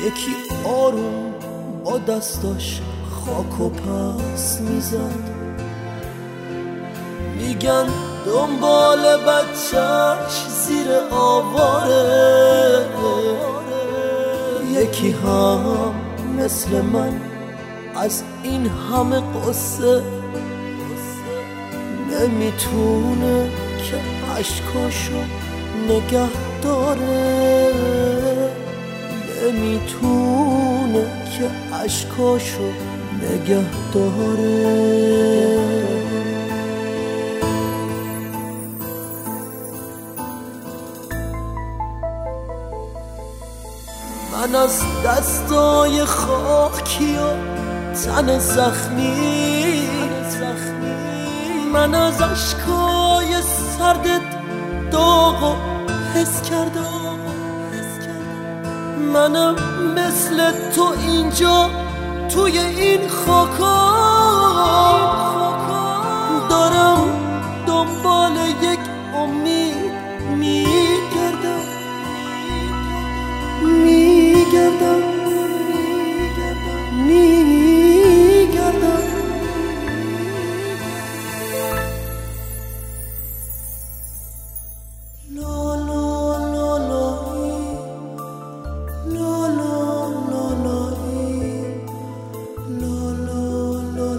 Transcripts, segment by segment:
یکی آروم با دستاش خاک و پس میزد، میگن دنبال بچهش زیر آواره. یکی هم مثل من از این همه قصه نمیتونه که عشقاشو نگه داره، نمیتونه که عشقاشو نگه داره. من از دستای خاکی و تن زخمی، من از عشقای سردت داغ و حس کردم. منم مثل تو اینجا توی این خاکا دارم دنبال یک امید میگردم، میگردم، میگردم. لا لا لا لا لا لا لا لا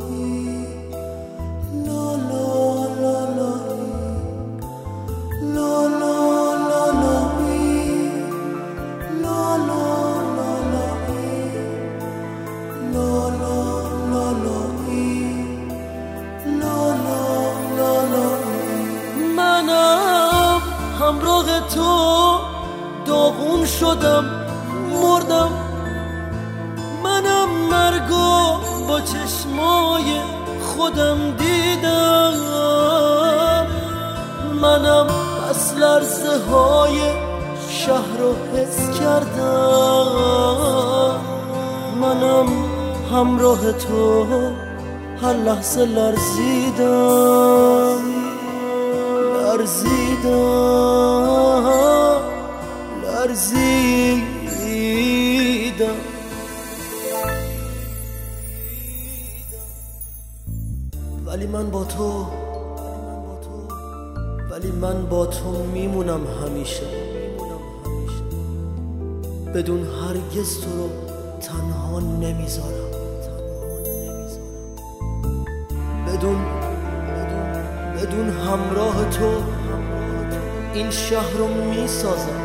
منم همراه تو داغون شدم مردم، منم مرگو با چشمای خودم دیدم، منم پس لرزه های شهر رو حس کردم، منم همراه تو هر لحظه لرزیدم، لرزیدم، لرزیدم. ولی من با تو، ولی من با تو میمونم همیشه، بدون هرگز تو رو تنها نمیذارم، بدون همراه تو این شهر رو میسازم،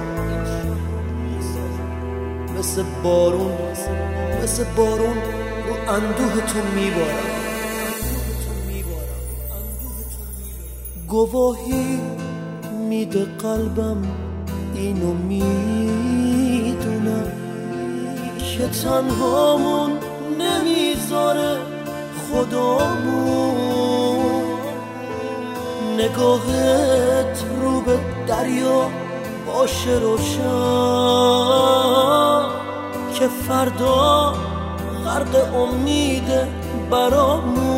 مثل بارون رو اندوه تو میبارم. گواهی میده قلبم اینو میدونم که تنهامون نمیذاره خدامون. نگاهت رو به دریا باشه روشن که فردا غرق امید برامون.